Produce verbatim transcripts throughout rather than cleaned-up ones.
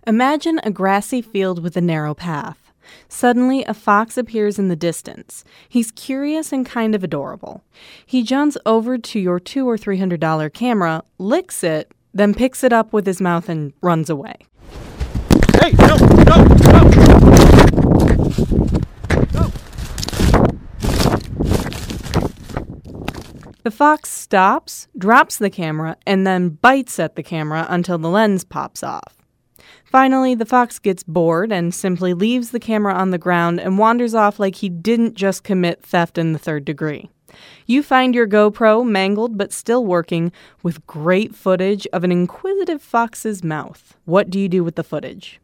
Imagine a grassy field with a narrow path. Suddenly, a fox appears in the distance. He's curious and kind of adorable. He jumps over to your two or three hundred dollar camera, licks it, then picks it up with his mouth and runs away. Hey, no, no, no! No! The fox stops, drops the camera, and then bites at the camera until the lens pops off. Finally, the fox gets bored and simply leaves the camera on the ground and wanders off like he didn't just commit theft in the third degree. You find your GoPro mangled but still working with great footage of an inquisitive fox's mouth. What do you do with the footage?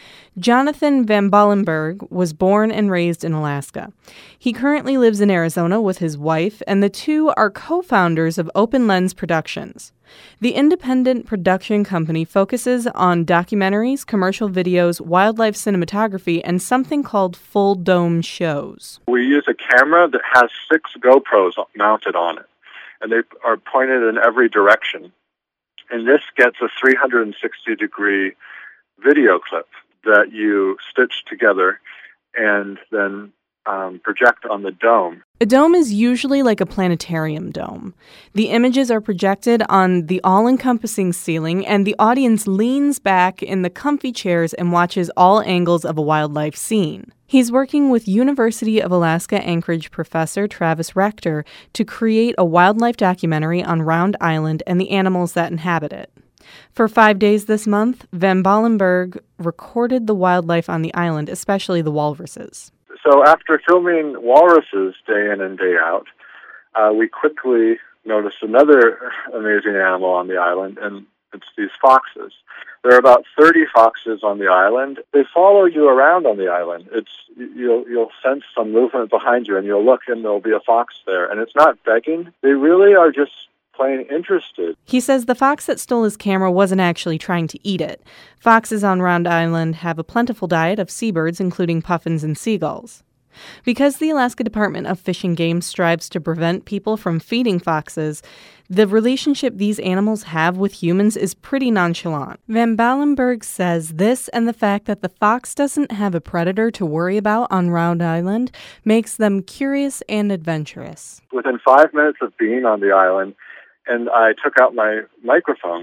Jonathan Van Ballenberg was born and raised in Alaska. He currently lives in Arizona with his wife, and the two are co-founders of Open Lens Productions. The independent production company focuses on documentaries, commercial videos, wildlife cinematography, and something called full dome shows. We use a camera that has six GoPros mounted on it, and they are pointed in every direction. And this gets a three hundred sixty degree video clip that you stitch together and then um, project on the dome. A dome is usually like a planetarium dome. The images are projected on the all-encompassing ceiling, and the audience leans back in the comfy chairs and watches all angles of a wildlife scene. He's working with University of Alaska Anchorage professor Travis Rector to create a wildlife documentary on Round Island and the animals that inhabit it. For five days this month, Van Ballenberg recorded the wildlife on the island, especially the walruses. So after filming walruses day in and day out, uh, we quickly noticed another amazing animal on the island, and it's these foxes. There are about thirty foxes on the island. They follow you around on the island. It's you'll you'll sense some movement behind you, and you'll look, and there'll be a fox there. And it's not begging. They really are just plain interested. He says the fox that stole his camera wasn't actually trying to eat it. Foxes on Round Island have a plentiful diet of seabirds, including puffins and seagulls. Because the Alaska Department of Fish and Game strives to prevent people from feeding foxes, the relationship these animals have with humans is pretty nonchalant. Van Ballenberg says this and the fact that the fox doesn't have a predator to worry about on Round Island makes them curious and adventurous. Within five minutes of being on the island, and I took out my microphone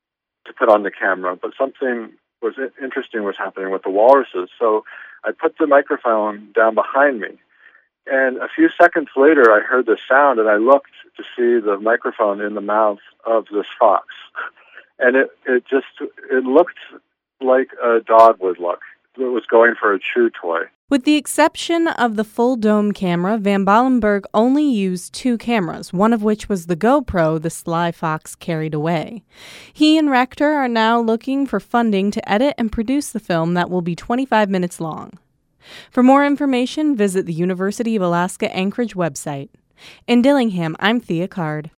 to put on the camera, but something was interesting was happening with the walruses. So I put the microphone down behind me. And a few seconds later, I heard the sound, and I looked to see the microphone in the mouth of this fox. And it, it just, it looked like a dog would look. It was going for a chew toy. With the exception of the full dome camera, Van Ballenberg only used two cameras, one of which was the GoPro the sly fox carried away. He and Rector are now looking for funding to edit and produce the film that will be twenty-five minutes long. For more information, visit the University of Alaska Anchorage website. In Dillingham, I'm Thea Card.